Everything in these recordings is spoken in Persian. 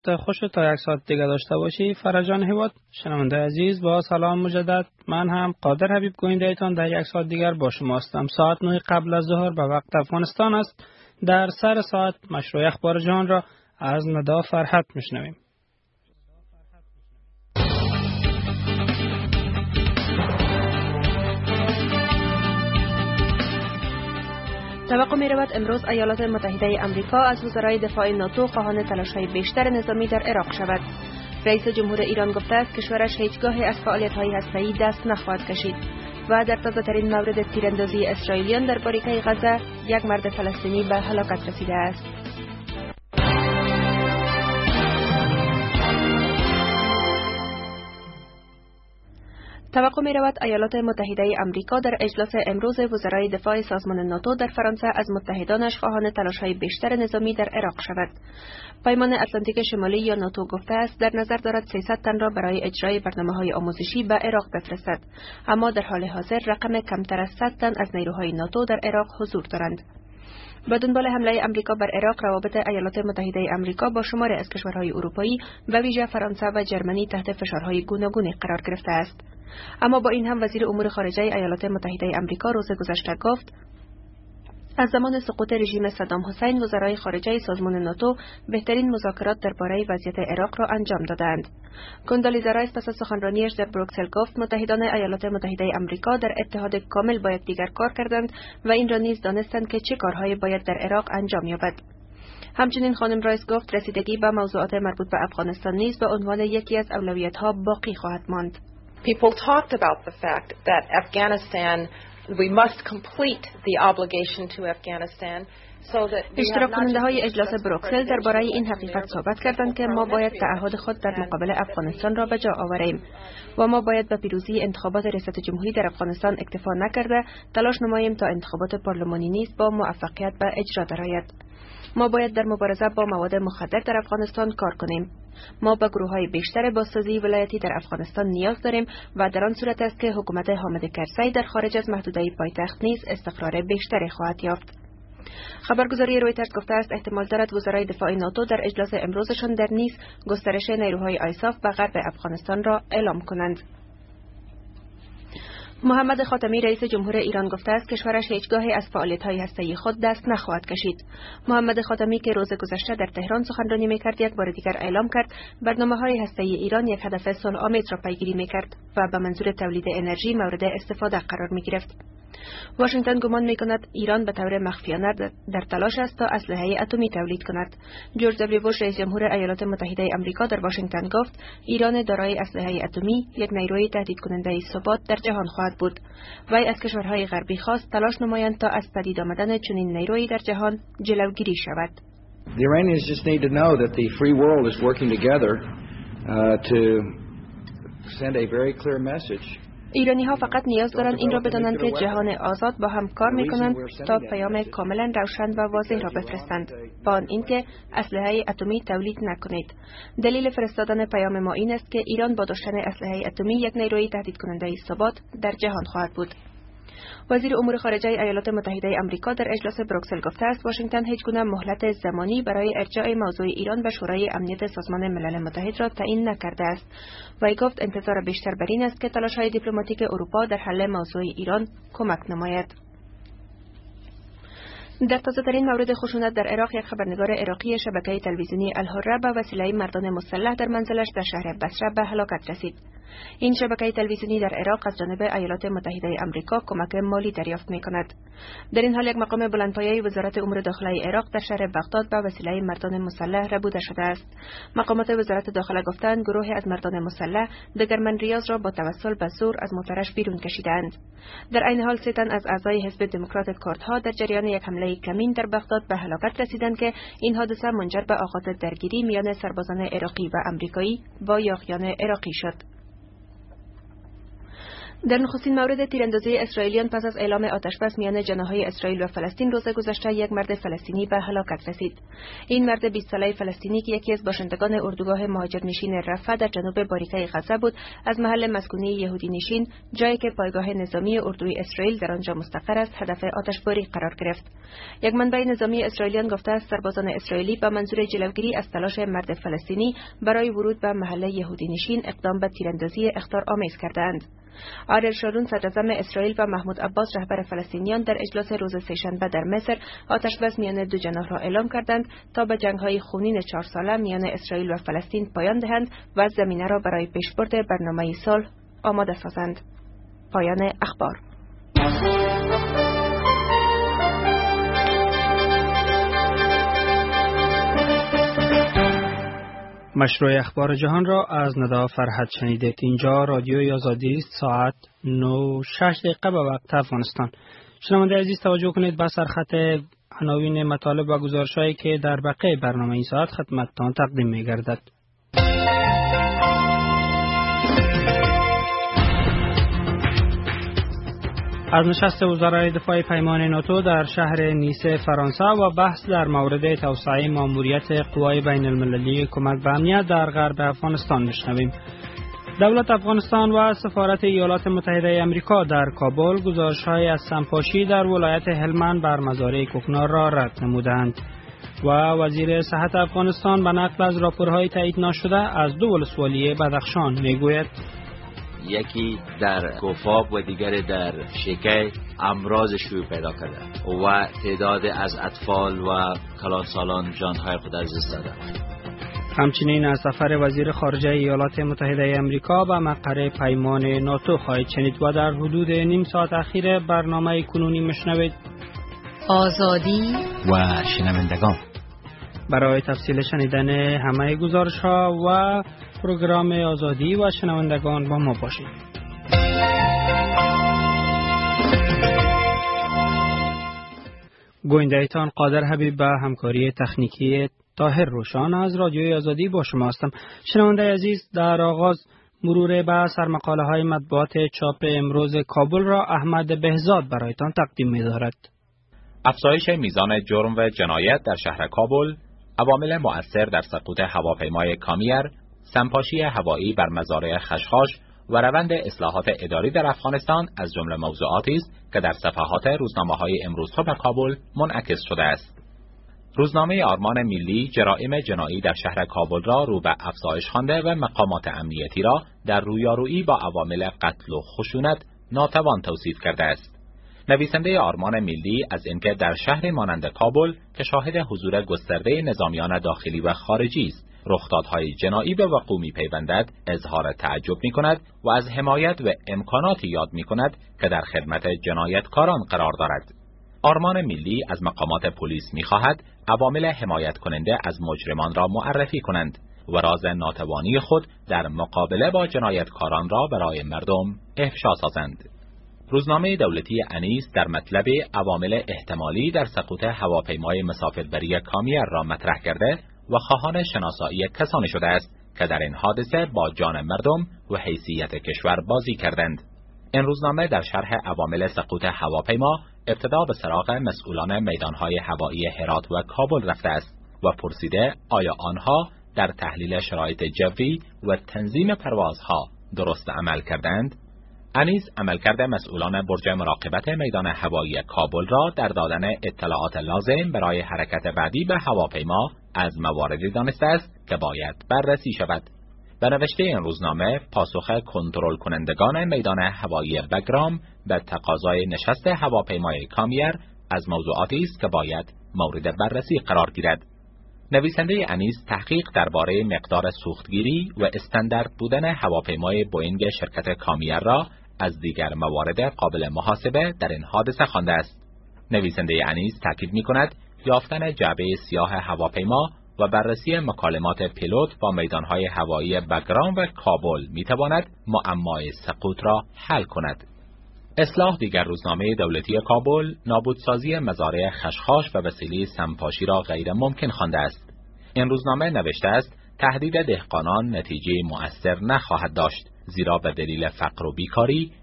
وقت خوش تا یک ساعت دیگه داشته باشی. فرجان هیواد شنونده عزیز، با سلام مجدد. من هم قادر حبیب گوینده ایتان در یک ساعت دیگر با شما هستم. ساعت 9 قبل از ظهر به وقت افغانستان است. در سر ساعت مشروع اخبار جهان را از ندا فرحت میشنویم. توقع می رود امروز ایالات متحده آمریکا از وزرای دفاع ناتو خواهان تلاش‌های بیشتر نظامی در عراق شود. رئیس جمهور ایران گفته است کشورش هیچگاهی از فعالیت‌های هسته‌ای دست نخواهد کشید و در تازه‌ترین مورد تیراندازی اسرائیلیان در باریکه غزه یک مرد فلسطینی به هلاکت رسیده است. توقع می رود ایالات متحده آمریکا در اجلاس امروز وزرای دفاع سازمان ناتو در فرانسه از متحدانش خواهان تلاش‌های بیشتر نظامی در عراق شود. پیمان اتلانتیک شمالی یا ناتو گفته است در نظر دارد 300 تن را برای اجرای برنامه‌های آموزشی به عراق بفرستد، اما در حال حاضر رقم کمتر از 100 تن از نیروهای ناتو در عراق حضور دارند. با دنبال حمله آمریکا بر عراق، روابط ایالات متحده آمریکا با شماری از کشورهای اروپایی به ویژه فرانسه و جرمنی تحت فشارهای گوناگونی قرار گرفته است. اما با این هم وزیر امور خارجه ایالات متحده آمریکا روز گذشته گفت از زمان سقوط رژیم صدام حسین وزرای خارجه سازمان ناتو بهترین مذاکرات درباره وضعیت عراق را انجام دادند. کندالیزا رایس پس از سخنرانیش در بروکسل گفت متحدان ایالات متحده آمریکا در اتحاد کامل با یکدیگر کار کردند و این را نیز دانستند که چه کارهایی باید در عراق انجام یابد. همچنین خانم رایس گفت رسیدگی به موضوعات مربوط به افغانستان نیز به عنوان یکی از اولویت‌ها باقی خواهد ماند. People talked about the fact that Afghanistan, we must complete the obligation to Afghanistan so that اشتراک کننده های اجلاس بروکسل درباره این حقیقت صحبت کردند که ما باید تعهد خود در مقابل افغانستان را به جا آوریم و ما باید به پیروزی انتخابات ریاست جمهوری در افغانستان اکتفا نکرده تلاش نماییم تا انتخابات پارلمانی نیز با موفقیت به اجرا درآید. ما باید در مبارزه با مواد مخدر در افغانستان کار کنیم. ما به گروه‌های بیشتر بازسازی ولایتی در افغانستان نیاز داریم و در آن صورت است که حکومت حامد کرزی در خارج از محدوده پایتخت نیز استقرار بیشتری خواهد یافت. خبرگزاری رویترز گفته است احتمال دارد وزرای دفاع ناتو در اجلاس امروزشان در نیس گسترش نیروهای آیساف به غرب افغانستان را اعلام کنند. محمد خاتمی رئیس جمهور ایران گفته است کشورش هیچگاهی از فعالیت‌های هسته‌ای خود دست نخواهد کشید. محمد خاتمی که روز گذشته در تهران سخنرانی می‌کرد یک بار دیگر اعلام کرد برنامه‌های هسته‌ای ایران یک هدف صلح‌آمیز را پیگیری می‌کرد و به منظور تولید انرژی مورد استفاده قرار می‌گرفت. واشنگتن گمان می‌کند ایران به طور مخفیانه در تلاش است تا اسلحه اتمی تولید کند. جورج دبلیو بوش رئیس جمهور ایالات متحده آمریکا در واشنگتن گفت ایران دارای اسلحه اتمی یک نیروی تهدید کننده ثبات در جهان خواهد بود. وی از کشورهای غربی خواست تلاش نمایند تا از پدید آمدن چنین نیرویی در جهان جلوگیری شود. The Iranians just need to know that the free world is working together to send a very clear message. ایرانی ها فقط نیاز دارند این را بدانند که جهان آزاد با هم کار میکنند تا پیام کاملا روشن و واضح را بفرستند با آن اینکه اسلحه اتمی تولید نکنید. دلیل فرستادن پیام ما این است که ایران با داشتن اسلحه اتمی یک نیروی تهدید کننده ثبات در جهان خواهد بود. وزیر امور خارجه ایالات متحده آمریکا در اجلاس بروکسل گفته است واشنگتن هیچگونه مهلت زمانی برای ارجاع موضوع ایران به شورای امنیت سازمان ملل متحد را تعیین نکرده است. وی گفت انتظار بیشتر بر این است که تلاش‌های دیپلماتیک اروپا در حل موضوع ایران کمک نماید. در تازه‌ترین مورد خشونت در عراق یک خبرنگار عراقی شبکه تلویزیونی الحره به وسیله مردان مسلح در منزلش در شهر بصره به هلاکت رسید. این شبکه تلویزیونی در عراق از جانب ایالات متحده آمریکا کمک مالی دریافت می‌کند. در این حال یک مقام بلندپایه وزارت امور داخلی عراق در شهر بغداد به وسیله مردان مسلح ربوده شده است. مقامات وزارت داخله گفتند گروهی از مردان مسلح دگرمن ریاض را با توسل به زور از موترش بیرون کشیدند. در عین حال 3 تن از اعضای حزب دموکرات کردها در جریان یک حمله کمین در بغداد به هلاکت رسیدند که این حادثه منجر به آغاز درگیری میان سربازان عراقی و آمریکایی با یاغیان عراقی شد. در نخستین مورد تیراندازی اسرائیلیان پس از اعلام آتشبس میان جناح‌های اسرائیل و فلسطین روز گذشته یک مرد فلسطینی به هلاکت رسید. این مرد 20 ساله فلسطینی که یکی از باشندگان اردوگاه مهاجرنشین رفح در جنوب باریکه غزه بود، از محل مسکونی یهودی نشین، جایی که پایگاه نظامی اردوی اسرائیل در آنجا مستقر است، هدف آتشباری قرار گرفت. یک منبع نظامی اسرائیلیان گفته است سربازان اسرائیلی با منظور جلوگیری از تلاش مرد فلسطینی برای ورود به محل یهودی نشین اقدام به تیراندازی اخطارآمیز کردند. آریل شارون صدراعظم اسرائیل و محمود عباس رهبر فلسطینیان در اجلاس روز سه‌شنبه در مصر آتشبس میان دو جناح را اعلام کردند تا به جنگ‌های خونین 4 ساله میان اسرائیل و فلسطین پایان دهند و زمینه را برای پیشبرد برنامه صلح آماده سازند. پایان اخبار. مشروع اخبار جهان را از ندا فرهد شنیدید. اینجا رادیوی آزادی است. ساعت 9:06 به وقت افغانستان. شنونده عزیز توجه کنید به سرخط عناوین مطالب و گزارش‌هایی که در بقیه برنامه این ساعت خدمتتان تقدیم می‌گردد. از نشست وزرای دفاع پیمان ناتو در شهر نیس فرانسه و بحث در مورد توسعه ماموریت قوای بین المللی کمک به امنیت در غرب افغانستان میشنویم. دولت افغانستان و سفارت ایالات متحده آمریکا در کابل گزارش‌های از سمپاشی در ولایت هلمند بر مزارع کوکنار را رد نمودند و وزیر صحت افغانستان به نقل از راپورهای تایید نشده از 2 ولسوالی بدخشان میگوید یکی در گفاب و دیگر در شکای امراض شیوع پیدا کرده و تعداد از اطفال و کلانسالان جانهای خود از دست دادند. همچنین از سفر وزیر خارجه ایالات متحده آمریکا به مقر پیمان ناتو خواهید شنید و در حدود نیم ساعت اخیر برنامه کنونی مشنوید. آزادی و شنوندگان، برای تفصیل شنیدن همه گزارش‌ها و پروگرام آزادی و شنوندگان با ما باشید. گوینده‌تان قادر حبیب به همکاری تکنیکی طاهر روشان از رادیوی آزادی با شما هستم. شنونده عزیز، در آغاز مرور به سرمقاله‌های مطبوعات چاپ امروز کابل را احمد بهزاد برایتان تقدیم می‌دارد. افزایش میزان جرم و جنایت در شهر کابل، عوامل مؤثر در سقوط هواپیمای کامیر، سمپاشی هوایی بر مزارع خشخاش و روند اصلاحات اداری در افغانستان از جمله موضوعاتی است که در صفحات روزنامه‌های امروز صبح کابل منعکس شده است. روزنامه آرمان ملی جرائم جنایی در شهر کابل را رو به افزایش خوانده و مقامات امنیتی را در رویارویی با عوامل قتل و خشونت ناتوان توصیف کرده است. نویسنده آرمان ملی از اینکه در شهر مانند کابل که شاهد حضور گسترده نظامیان داخلی و خارجی است، رخدادهای جنایی به وقوع می‌پیوندد، اظهار تعجب می‌کند و از حمایت و امکاناتی یاد می‌کند که در خدمت جنایتکاران قرار دارد. آرمان ملی از مقامات پلیس می‌خواهد عوامل حمایت کننده از مجرمان را معرفی کنند و راز ناتوانی خود در مقابله با جنایتکاران را برای مردم افشا سازند. روزنامه دولتی انیس در مطلب عوامل احتمالی در سقوط هواپیمای مسافربری کامیر را مطرح کرده و خواهان شناسایی کسانی شده است که در این حادثه با جان مردم و حیثیت کشور بازی کردند. این روزنامه در شرح عوامل سقوط هواپیما ابتدا به سراغ مسئولان میدانهای هوایی هرات و کابل رفته است و پرسیده آیا آنها در تحلیل شرایط جوی و تنظیم پروازها درست عمل کردند؟ انیس عملکرد مسئولان برج مراقبت میدان هوایی کابل را در دادن اطلاعات لازم برای حرکت بعدی به هواپیما از مواردی دانسته است که باید بررسی شود. به نوشته این روزنامه، پاسخ کنترل کنندگان میدان هوایی بگرام به تقاضای نشست هواپیمای کامیر از موضوعاتی است که باید مورد بررسی قرار گیرد. نویسنده انیس تحقیق درباره مقدار سوختگیری و استاندارد بودن هواپیمای بوئینگ شرکت کامیر را از دیگر موارد قابل محاسبه در این حادثه خوانده است. نویسنده انیس تاکید می‌کند یافتن جعبه سیاه هواپیما و بررسی مکالمات پیلوت با میدانهای هوایی بگرام و کابل می‌تواند معمای سقوط را حل کند. اصلاح دیگر روزنامه دولتی کابل نابودسازی مزارع خشخاش به وسیله سمپاشی را غیر ممکن خوانده است. این روزنامه نوشته است تهدید دهقانان نتیجه مؤثر نخواهد داشت، زیرا به دلیل فقر و بیکاری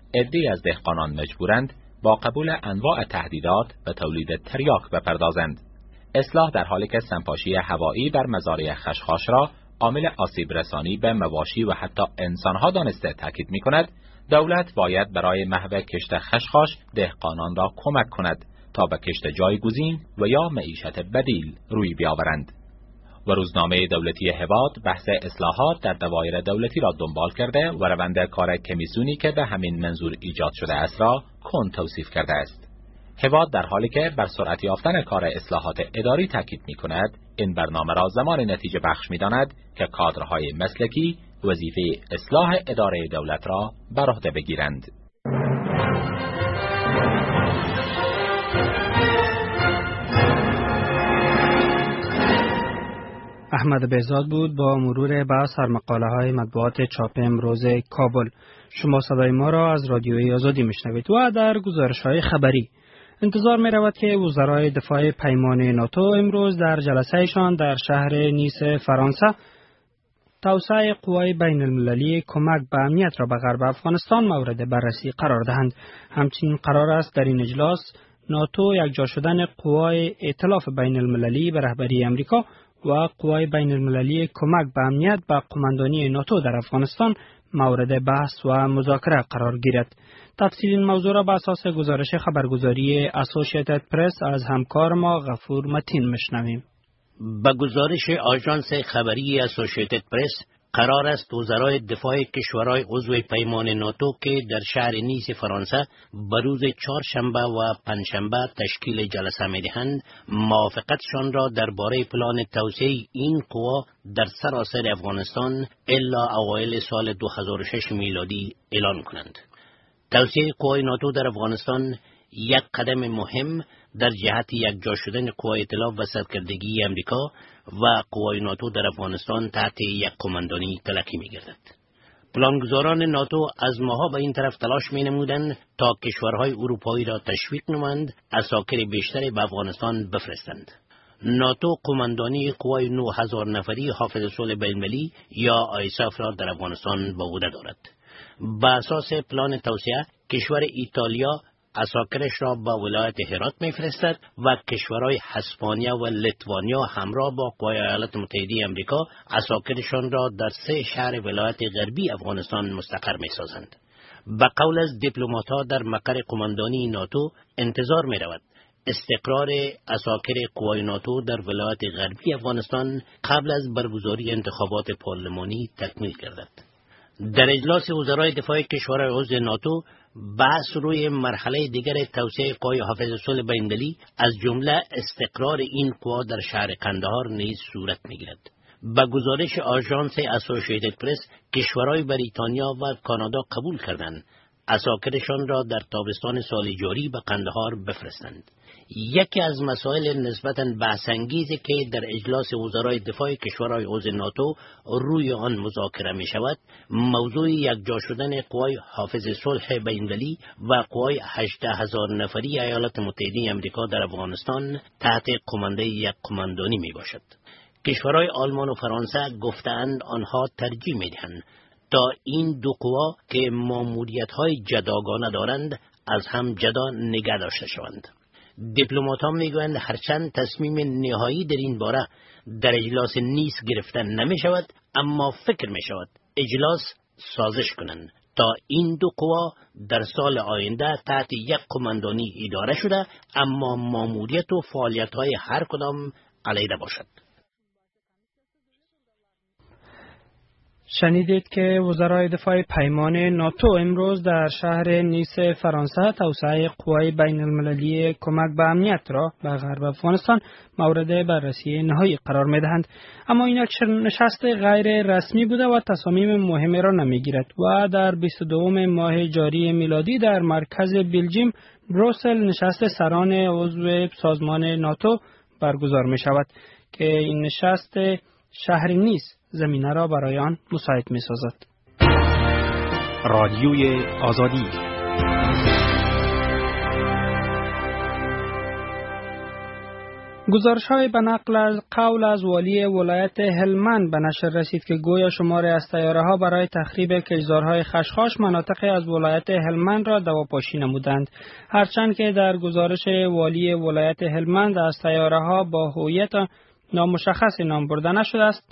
عده‌ای از دهقانان مجبورند با قبول انواع تهدیدات به تولید تریاک بپردازند. اصلاح در حالی که سمپاشی هوایی بر مزارع خشخاش را عامل آسیب رسانی به مواشی و حتی انسانها دانسته تاکید می‌کند، دولت باید برای محو کشت خشخاش دهقانان را کمک کند تا به کشت جایگزین و یا معیشت بدیل روی بیاورند. و روزنامه دولتی هواد بحث اصلاحات در دوایر دولتی را دنبال کرده و روند کار کمیسیونی که به همین منظور ایجاد شده است را کند توصیف کرده است. هواد در حالی که بر سرعت یافتن کار اصلاحات اداری تاکید می‌کند، این برنامه را زمان نتیجه بخش می‌داند که کادرهای مسلکی وظیفه اصلاح اداره دولت را بر عهده بگیرند. احمد بهزاد بود با مرور بر سرمقاله‌های مطبوعات چاپ امروز کابل. شما صدای ما را از رادیوی آزادی میشنوید و در گزارش‌های خبری انتظار می رود که وزرای دفاع پیمان ناتو امروز در جلسه‌شان در شهر نیس فرانسه توسعه قوای بین المللی کمک به امنیت را به غرب افغانستان مورد بررسی قرار دهند. همچنین قرار است در این اجلاس ناتو یکجا شدن قوای ائتلاف بین المللی به رهبری امریکا و قوای بین المللی کمک به امنیت به قماندانی ناتو در افغانستان مورد بحث و مذاکره قرار گیرد. تفصیل این موضوع را به اساس گزارش خبرگزاری اسوسییتد پرس از همکار ما غفور متین میشنویم. به گزارش آژانس خبری اسوسییتد پرس، قرار است وزرای دفاع کشورهای عضو پیمان ناتو که در شهر نیس فرانسه به روز چهارشنبه و پنجشنبه تشکیل جلسه می‌دهند، موافقتشان را درباره پلان توسعه این قوا در سراسر افغانستان الا اوایل سال 2006 میلادی اعلان کنند. توسعه قوای ناتو در افغانستان یک قدم مهم در جهت یکجا شدن قوای ائتلاف و سرکردگی امریکا و قوای ناتو در افغانستان تحت یک قماندانی تلقی می‌گردد. پلانگذاران ناتو از ماها به این طرف تلاش می‌نمودند تا کشورهای اروپایی را تشویق نمایند عساکر بیشتری به افغانستان بفرستند. ناتو قماندانی قوای 9000 نفری حافظ صلح بین‌المللی یا آیساف را در افغانستان به عهده دارد. به اساس پلان توسعه، کشور ایتالیا عساکرش را به ولایت هرات می‌فرستد و کشورهای اسپانیا و لیتوانیا همراه با قوای ایالات متحده آمریکا عساکرشان را در 3 شهر ولایت غربی افغانستان مستقر می‌سازند. به قول از دیپلمات‌ها در مقر قماندانی ناتو انتظار می‌رود استقرار عساکر قوای ناتو در ولایت غربی افغانستان قبل از برگزاری انتخابات پارلمانی تکمیل گردد. در اجلاس وزرای دفاع کشورهای عضو ناتو بحث روی مرحله دیگر توسعه قوای حافظ صلح بین‌المللی از جمله استقرار این قوا در شهر قندهار نیز صورت می‌گیرد. به گزارش آژانس اسوسییتد پرس، کشورهای بریتانیا و کانادا قبول کردند عساکرشان را در تابستان سال جاری به قندهار بفرستند. یکی از مسائل نسبتاً بحث‌انگیزی که در اجلاس وزرای دفاع کشورهای عضو ناتو روی آن مذاکره می شود، موضوع یکجا شدن قوای حافظ صلح بین‌المللی و قوای 18000 نفری ایالات متحده آمریکا در افغانستان تحت کمانده یک قماندانی می باشد. کشورهای آلمان و فرانسه گفتند آنها ترجیح می دهند تا این دو قوا که ماموریت‌های جداگانه دارند از هم جدا نگه داشته شوند. دیپلمات‌ها میگویند هرچند تصمیم نهایی در این باره در اجلاس نیس گرفته نمی شود، اما فکر می شود اجلاس سازش کنند تا این دو قوا در سال آینده تحت یک قماندانی اداره شده، اما ماموریت و فعالیت‌های هر کدام علیحده باشد. شنیدید که وزرای دفاع پیمان ناتو امروز در شهر نیس فرانسه توسعه قوای بین المللی کمک به امنیت را به غرب افغانستان مورد بررسی نهایی قرار می‌دهند. اما این یک نشست غیر رسمی بوده و تصامیم مهمی را نمی‌گیرد و در 22 ماه جاری میلادی در مرکز بلژیم بروسل نشست سران عضو سازمان ناتو برگزار می‌شود که این نشست شهر نیس زمینه را برای آن مساعد می سازد. رادیوی آزادی. گزارش‌های به نقل از قول از والی ولایت هلمند به نشر رسید که گویا شماری از طیاره‌ها برای تخریب کشتزارهای خشخاش مناطق از ولایت هلمند را دواپاشی نمودند. هرچند که در گزارش والی ولایت هلمند از طیاره‌ها با هویت نامشخص نام برده نشده است،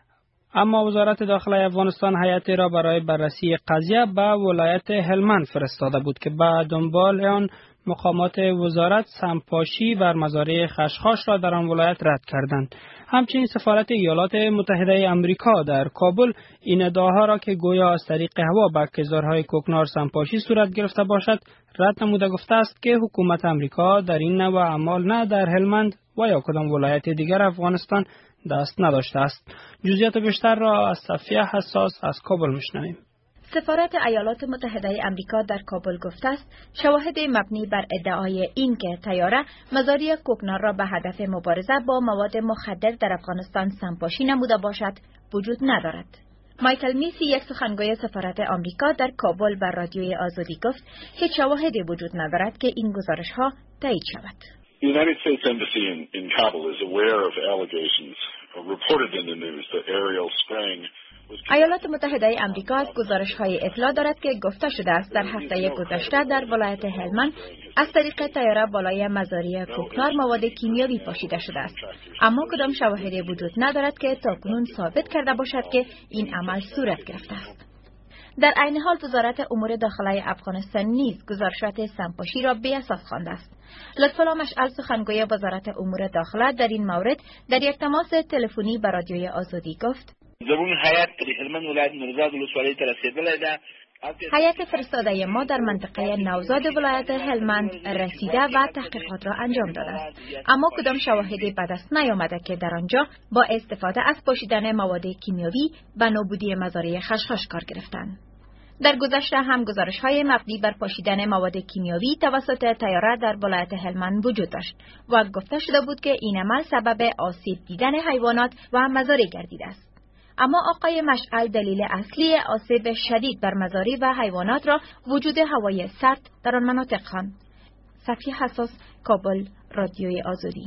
اما وزارت داخله افغانستان هیئتی را برای بررسی قضیه به ولایت هلمند فرستاده بود که به دنبال آن مقامات وزارت سمپاشی بر مزارع خشخاش را در آن ولایت رد کردند. همچنین سفارت ایالات متحده آمریکا در کابل این ادعاها را که گویا از طریق هوا به کشتزارهای کوکنار سمپاشی صورت گرفته باشد رد نموده گفته است که حکومت آمریکا در این نوع اعمال نه در هلمند و یا کدام ولایت دیگر افغانستان دست نداشته است. جزئیات بیشتر را از صفیه حساس از کابل میشنویم. سفارت ایالات متحده آمریکا در کابل گفته است شواهد مبنی بر ادعای این که طیاره مزارع کوکنار را به هدف مبارزه با مواد مخدر در افغانستان سمپاشی نموده باشد وجود ندارد. مایکل میسی، یک سخنگوی سفارت آمریکا در کابل بر رادیوی آزادی گفت هیچ شواهدی وجود ندارد که این گزارش‌ها تایید شود. The United States Embassy in Kabul is aware of allegations reported in the news that aerial spraying. ایالات متحده آمریکا از گزارش‌های اطلاع دارد که گفته شده است در هفته گذشته در ولایت هلمند از طریق طیاره بالای مزارع کوکنار مواد کیمیایی پاشیده شده است، اما کدام شواهدی وجود ندارد که تاکنون ثابت کرده باشد که این عمل صورت گرفته است. در عین حال وزارت امور داخله افغانستان نیز گزارشات سمپاشی را بی‌اساس خوانده است. لطف‌الله مشعل، سخنگوی وزارت امور داخله، در این مورد در یک تماس تلفنی با رادیوی آزادی گفت: زمون هیئت هلمند ولایت نوزاد ولسوالی ته رسیدلې ده. هیئت فرستاده ما در منطقه نوزاد ولایت هلمند رسیده و تحقیقات را انجام داده است، اما کدام شواهدی به دست نیامده که در آنجا با استفاده از پاشیدن مواد کیمیایی به نابودی مزارع خشخاش کار گرفتند. در گذشته هم گزارش‌های مبنی بر پاشیدن مواد کیمیایی توسط طیاره در ولایت هلمند وجود داشت و گفته شده بود که این عمل سبب آسیب دیدن حیوانات و مزارع گردیده است. اما آقای مشعل دلیل اصلی آسیب شدید بر مزارع و حیوانات را وجود هوای سرد در آن مناطق خواند. صفیه حساس، کابل، رادیوی آزادی.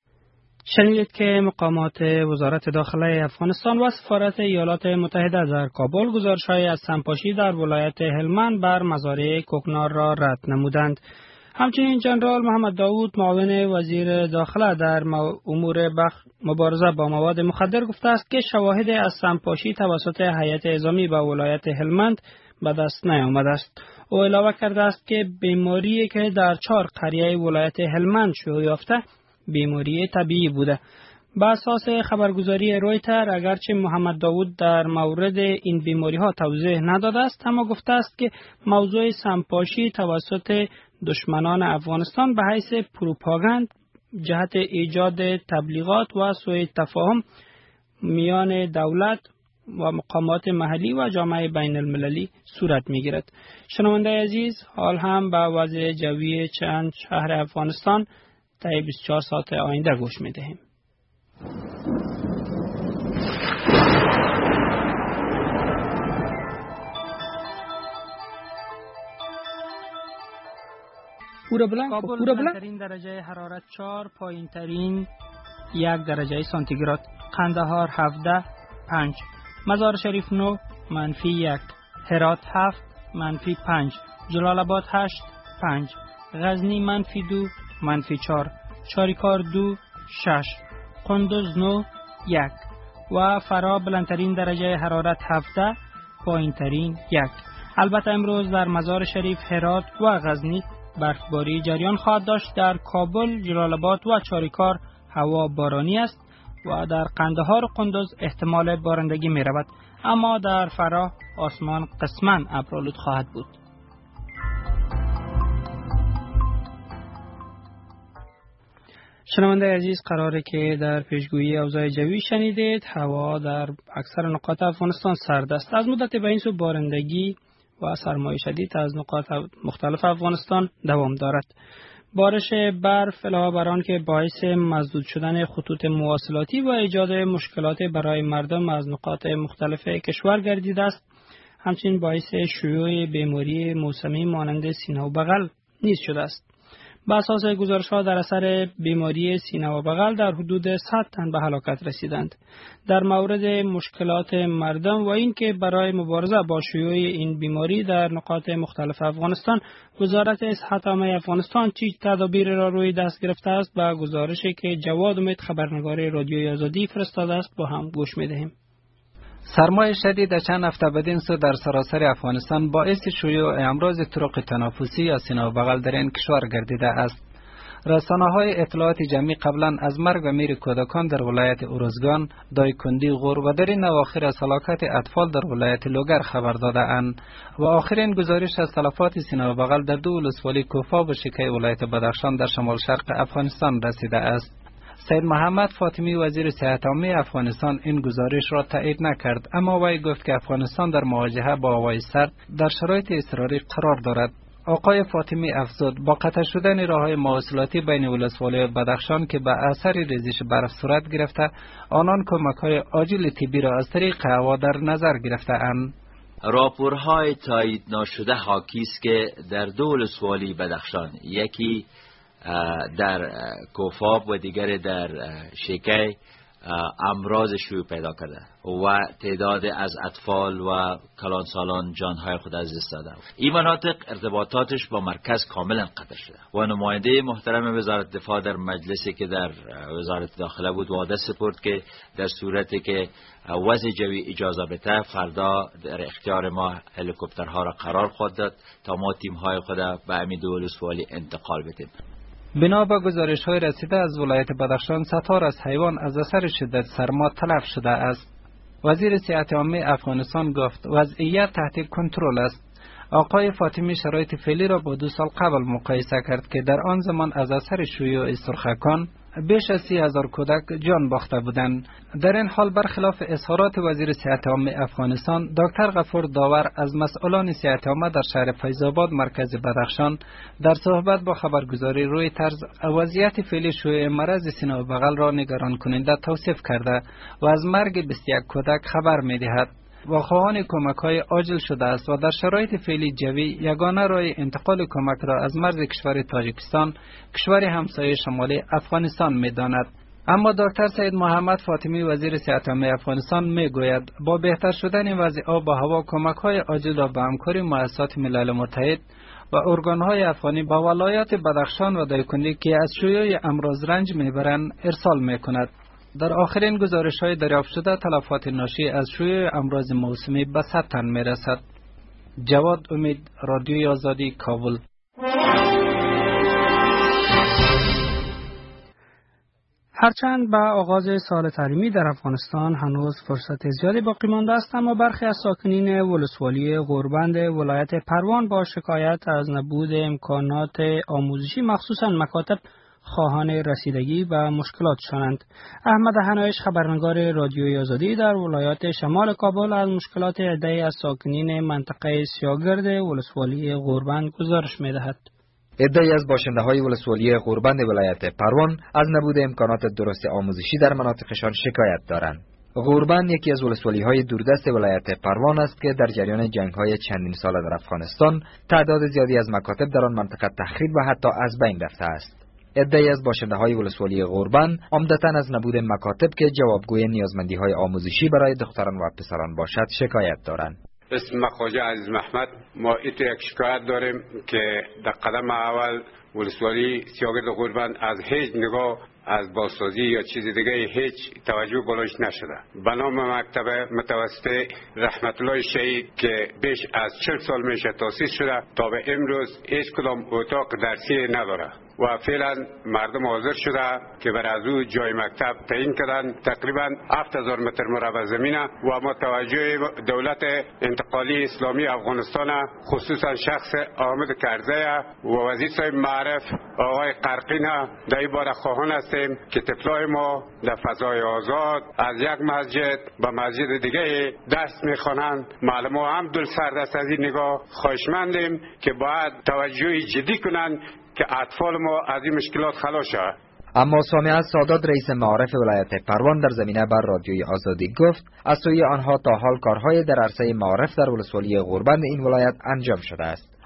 شنیدید که مقامات وزارت داخله افغانستان و سفارت ایالات متحده در کابل گزارش‌های از سمپاشی در ولایت هلمند بر مزارع کوکنار را رد نمودند. همچنین جنرال محمد داوود، معاون وزیر داخله در امور مبارزه با مواد مخدر، گفته است که شواهد از سمپاشی توسط هیئت اعزامی به ولایت هلمند به دست نیامده است. او علاوه کرده است که بیماری که در 4 قریه ولایت هلمند شیوع یافته بیماری طبیعی بوده. به اساس خبرگزاری رویتر، اگرچه محمد داوود در مورد این بیماری ها توضیح نداده است، اما گفته است که موضوع سمپاشی توسط دشمنان افغانستان به حیث پروپاگاند جهت ایجاد تبلیغات و سوء تفاهم میان دولت و مقامات محلی و جامعه بین المللی صورت می گیرد. شنونده عزیز، حال هم به وضع جوی چند شهر افغانستان طی 24 ساعت آینده گوش می دهیم. کابل بلندترین درجه حرارت 4، پایین ترین 1 درجه سانتیگراد. قندهار 17 5، مزار شریف 9 -1، هرات 7 -5، جلال آباد 8 5، غزنی -2 -4، چاریکار 2 6، قندوز 9 1 و فرا بلندترین درجه حرارت 17، پایین ترین 1. البته امروز در مزار شریف، هرات و غزنی برفباری جریان خواهد داشت. در کابل، جلال آباد و چاریکار هوا بارانی است و در قندهار و قندوز احتمال بارندگی می رود، اما در فرا آسمان قسماً ابرآلود خواهد بود. شنونده عزیز، قراره که در پیشگویی اوضاع جوی شنیدید. هوا در اکثر نقاط افغانستان سرد است. از مدت به این سو بارندگی و سرمای شدید از نقاط مختلف افغانستان دوام دارد. بارش برف علاوه بر آن که باعث مسدود شدن خطوط مواصلاتی و ایجاد مشکلات برای مردم از نقاط مختلف کشور گردیده است، همچنین باعث شیوع بیماری موسمی مانند سینه و بغل نیز شده است. به اساس گزارش‌ها در اثر بیماری سینه و بغل در حدود 100 تن به هلاکت رسیدند. در مورد مشکلات مردم و اینکه برای مبارزه با شیوع این بیماری در نقاط مختلف افغانستان وزارت صحت عامه افغانستان چه تدابیر را روی دست گرفته است، به گزارشی که جواد امید خبرنگار رادیوی آزادی فرستاده است با هم گوش می‌دهیم. سرمای شدید چند هفته بدین سو در سراسر افغانستان باعث شیوع امراض طرق تنفسی یا سینه و بغل در این کشور گردیده است. رسانه‌های اطلاعات جمعی قبلا از مرگ و میر کودکان در ولایت اروزگان، دایکندی غور و در این اواخر از هلاکت اطفال در ولایت لوگر خبر داده‌اند و آخرین گزارش از تلفات سینه و بغل در 2 ولسوالی کوفا و شیکای ولایت بدخشان در شمال شرق افغانستان رسیده است. سید محمد فاطمی وزیر صحت عامه افغانستان این گزارش را تایید نکرد، اما وی گفت که افغانستان در مواجهه با هوای سرد در شرایط اضطراری قرار دارد. آقای فاطمی افزود با قطع شدن راههای مواصلاتی بین ولسوالی بدخشان که به اثر ریزش برف صورت گرفته، آنان کمک‌های عاجل طبی را از طریق هوا در نظر گرفته‌اند. راپورهای تایید نشده حاکی است که در 2 ولسوالی بدخشان، یکی در کوفاب و دیگر در شیکای، امراض شیوع پیدا کرده و تعداد از اطفال و کلانسالان جانهای خود از دست داده. این مناطق ارتباطاتش با مرکز کاملا قطع شده و نماینده محترم وزارت دفاع در مجلسی که در وزارت داخله بود وعده سپرد که در صورتی که وضع جوی اجازه بده فردا در اختیار ما هلیکوپترها را قرار خواهد داد تا ما تیم‌های خود به همین 2 ولسوالی انتقال بدیم. بنا به گزارش‌های رسیده از ولایت بدخشان، ستار از حیوان از اثر شدت سرما تلف شده است. وزیر صحت عامه افغانستان گفت وضعیت تحت کنترل است. آقای فاطمی شرایط فعلی را با 2 سال قبل مقایسه کرد که در آن زمان از اثر شیوع سرخکان بیش از 30,000 کودک جان باخته بودند. در این حال برخلاف اظهارات وزیر صحت عامه افغانستان، دکتر غفور داور از مسئولان صحت عامه در شهر فیض‌آباد مرکز بدخشان در صحبت با خبرگزاری روی طرز وضعیت فعلی شیوع مرض سینه و بغل را نگران کننده توصیف کرده و از مرگ 21 کودک خبر می‌دهد و خواهان کمک‌های عاجل شده است و در شرایط فعلی جوی یگانه راه انتقال کمک را از مرز کشور تاجیکستان، کشور همسایه شمالی افغانستان می‌داند. اما دکتر سید محمد فاطمی وزیر صحت عامه افغانستان می‌گوید با بهتر شدن وضع آب و هوا کمک‌های عاجل را به همکاری مؤسسات ملل متحد و ارگان‌های افغانی با ولایت بدخشان و دایکندی که از شیوع امراض رنج می‌برند ارسال می‌کند. در آخرین گزارش‌های دریافت شده تلفات ناشی از شیوع امراض موسمی به 100 تن می‌رسد. جواد امید، رادیوی آزادی، کابل. هرچند به آغاز سال تعلیمی در افغانستان هنوز فرصت زیادی باقی مانده است، اما برخی از ساکنین ولسوالی غوربند ولایت پروان با شکایت از نبود امکانات آموزشی مخصوصاً مکاتب خواهان رسیدگی و مشکلاتشانند. احمد حنایش خبرنگار رادیوی آزادی در ولایت شمال کابل از مشکلات عده‌ای از ساکنین منطقه سیاگرد ولسوالی غوربند گزارش می‌دهد. عده‌ای از باشنده‌های ولسوالی غوربند ولایت پروان از نبود امکانات درست آموزشی در مناطقشان شکایت دارند. غوربند یکی از ولسوالی‌های دوردست ولایت پروان است که در جریان جنگ‌های چندین ساله در افغانستان تعداد زیادی از مکاتب در آن منطقه تخریب و حتی از بین رفته است. عده‌ای از باشنده‌های ولسوالی غوربند عمدتاً از نبود مکاتب که جوابگوی نیازمندی‌های آموزشی برای دختران و پسران باشد شکایت دارند. اسم خواجه عزیز محمد، ما ایتو یک شکایت داریم که در قدم اول ولسوالی سیاگرد غوربند از هیچ نگاه از بازسازی یا چیز دیگه هیچ توجه بلاش نشده. به نام مکتب متوسط رحمت الله شهید که بیش از 40 سال میشه تأسیس شده تا به امروز هیچ کدام اتاق درسی نداره و فعلا مردم حاضر شده که بر از او جای مکتب تعیین کردن تقریبا 7000 متر مربع زمینه و ما توجه دولت انتقالی اسلامی افغانستان خصوصا شخص احمد کرزی و وزیر صاحب معرف آقای قرقین در این باره خواهان هستیم که طفلای ما در فضای آزاد از یک مسجد به مسجد دیگه درس میخوانند. معلم هم دل سرد است از این نگاه. خواهشمندیم که باید توجه جدی کنند که اطفال ما از این مشکلات خلاص شود. اما سامعه سادات رئیس معارف ولایت پروان در زمینه بر رادیوی آزادی گفت از سوی آنها تا حال کارهای در عرصه معارف در ولسوالی غوربند این ولایت انجام شده است.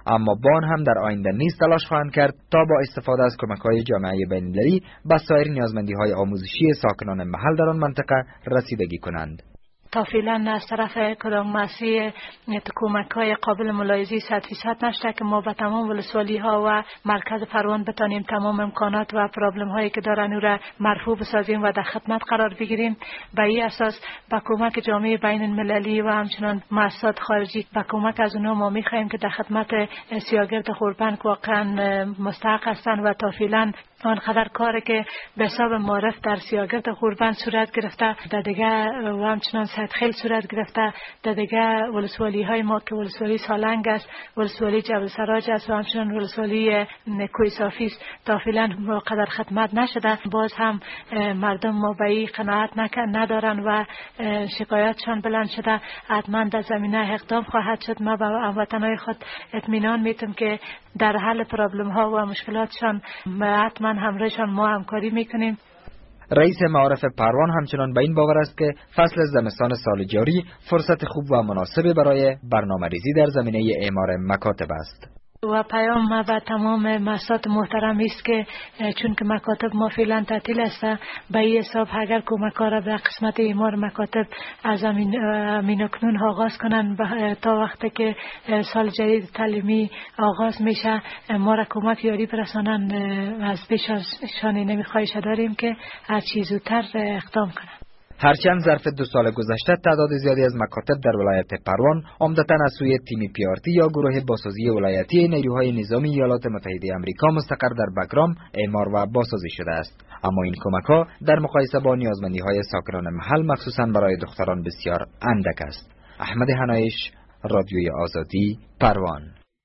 اما بان هم در آینده نیز تلاش خواهند کرد تا با استفاده از کمک‌های جامعه بین‌المللی به سایر نیازمندی‌های آموزشی ساکنان محل در آن منطقه رسیدگی کنند. تا فعلا از طرف کدام مسیح کمک‌های قابل ملاحظه 100% نشده که ما به تمام ولسوالی‌ها و مرکز پروان بتانیم تمام امکانات و پرابلم‌هایی که دارن او را مرفوع بسازیم و در خدمت قرار بگیریم. به این اساس با کمک جامعه بین‌المللی و همچنان مؤسسات خارجی با کمک از اونها ما می‌خواهیم که در خدمت سیاگرد غربن واقعا مستحق هستند و تا فعلا آنقدر کاری که به حساب معرف در سیاگرد غربن صورت گرفته در دیگه و همچنان سدخیل صورت گرفته در دیگه ولسوالی های ما که ولسوالی سالنگ است، ولسوالی جبل سراج است و همچنان ولسوالی کوی صافی است تا فعلا قدر خدمت نشده. باز هم مردم ما به این قناعت ندارن و شکایتشان بلند شده. حتما در زمینه اقدام خواهد شد. ما به هموطنان خود اطمینان میتم که در حل پرابلم ها و مشکلاتشان حتما همراهشان ما همکاری میکنیم. رئیس معارف پروان همچنان به این باور است که فصل زمستان سال جاری فرصت خوب و مناسب برای برنامه‌ریزی در زمینه اعمار مکاتب است. و پیام ما به تمام مؤسسات محترم است که چون که مکاتب ما فعلا تعطیل است به این حساب اگر کمک‌ها را به قسمت اعمار مکاتب از امین اکنون آغاز کنند تا وقتی که سال جدید تعلیمی آغاز میشه ما را کمک یاری برسانند. از پیششان نمیخواهش داریم که هر چیز زودتر اقدام کنند. هرچند ظرف 2 سال گذشته تعداد زیادی از مکاتب در ولایت پروان عمدتاً از سوی تیم پیارتی یا گروه بازسازی ولایتی نیروهای نظامی ایالات متحده آمریکا مستقر در بگرام اعمار و بازسازی شده است، اما این کمک‌ها در مقایسه با نیازمندی‌های ساکنان محل مخصوصاً برای دختران بسیار اندک است. احمد حنایش، رادیوی آزادی، پروان.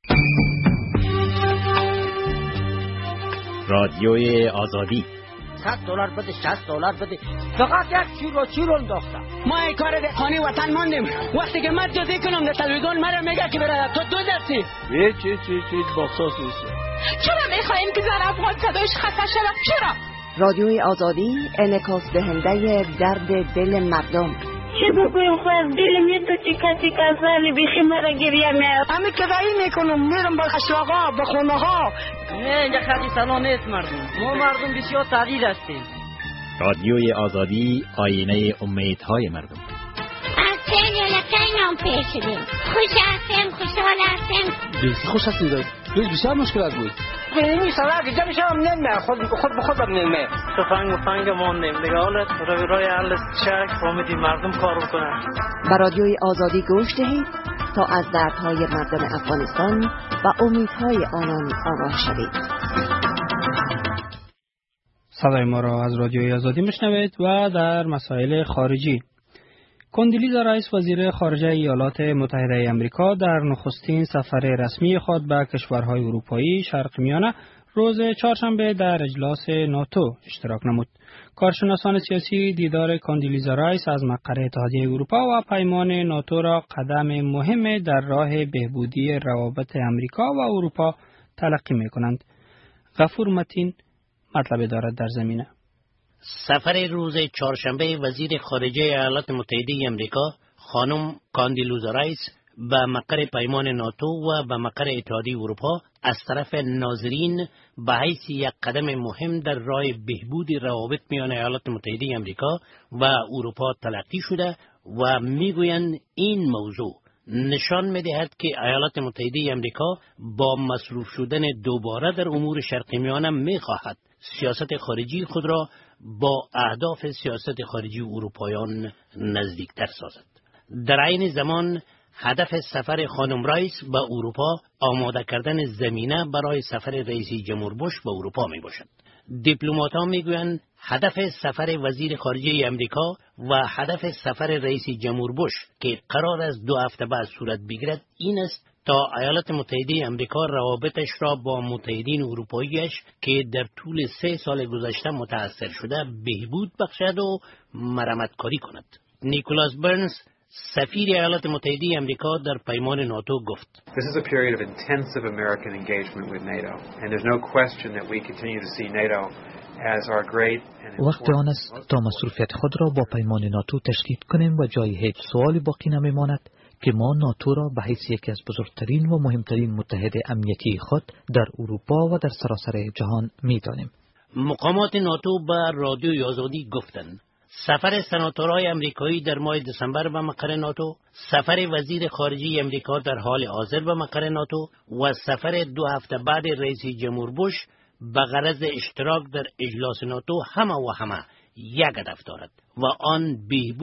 رادیوی آزادی. $100 بده، $60 بده، فقط یک چیرو انداختم. ما این کار دهقانی وطن ماندیم. وقتی که من جدی کنم در تلویزیون مرا میگه که برای تو درسی هیچ باساس نیست. چرا میخواین که زن افغان صدایش خفه شود؟ چرا؟ رادیوی آزادی انعکاس دهنده درد دل مردم. چه بگویم خواهد دل میتو چی کسی کسانی بیخی مرا گریه میاد. همه کدایی میکنم میرم با اشلاغا با خونه ها. نه اینجا خیلی سلام نیست مردم. ما مردم بسیار تعدیل هستیم. رادیوی آزادی آینه امیدهای مردم. از تین یا لکین هم پیشدیم. خوش هستیم، خوشحال هستیم. خوش هستیم دارد. بسیار مشکلات بود. اینی سلاک اینجا میشه هم نمیه. خود به خود نمیه. تفنگ ماندیم. دیگه حالت روی حل شک فهمیدیم مردم کار بکنن. به رادیوی آزادی گوش دهید تا از دردهای مردم افغانستان و امیدهای آنان آگاه شوید. صدای ما را از رادیوی آزادی میشنوید. و در مسائل خارجی، کندلیزا رئیس وزیر خارجه ایالات متحده آمریکا در نخستین سفر رسمی خود به کشورهای اروپایی شرق میانه روز چهارشنبه در اجلاس ناتو اشتراک نمود. کارشناسان سیاسی دیدار کندلیزا رئیس از مقر اتحادیه اروپا و پیمان ناتو را قدم مهم در راه بهبودی روابط آمریکا و اروپا تلقی می‌کنند. غفور متین مطلب دارد در زمینه. سفر روز چهارشنبه وزیر خارجه ایالات متحده آمریکا خانم کندلیزا رئیس به مقر پیمان ناتو و به مقر اتحادیه اروپا از طرف ناظرین به حیث یک قدم مهم در راه بهبود روابط میان ایالات متحده آمریکا و اروپا تلقی شده و میگویند این موضوع نشان می‌دهد که ایالات متحده آمریکا با مصروف شدن دوباره در امور شرق میانه می‌خواهد سیاست خارجی خود را با اهداف سیاست خارجی اروپایان نزدیکتر سازد. در عین زمان هدف سفر خانم رئیس به اروپا آماده کردن زمینه برای سفر رئیس جمهور بوش به اروپا می باشد. دیپلمات‌ها میگویند هدف سفر وزیر خارجه آمریکا و هدف سفر رئیس جمهور بوش که قرار است 2 هفته بعد صورت بگیرد این است تا ایالات متحده آمریکا روابطش را با متحدین اروپاییش که در طول 3 سال گذشته متاثر شده بهبود بخشد و مرمتکاری کند. نیکولاس برنز سفیر ایالات متحده آمریکا در پیمان ناتو گفت: This is a period of intensive American engagement with NATO and there's no question that we continue to see NATO as our great and وقت آن است تا مصروفیت خود را با پیمان ناتو تشدید کنیم و جای هیچ سوالی باقی نمیماند که ما ناتو را به حیث یکی از بزرگترین و مهمترین متحد امنیتی خود در اروپا و در سراسر جهان می‌دانیم. مقامات ناتو به رادیوی آزادی گفتند سفر سناتورهای امریکایی در ماه دسامبر به مقر ناتو، سفر وزیر خارجه امریکا در حال حاضر به مقر ناتو و سفر 2 هفته بعد رئیس جمهور بوش به غرض اشتراک در اجلاس ناتو همه یک هدف دارد و آن بهبود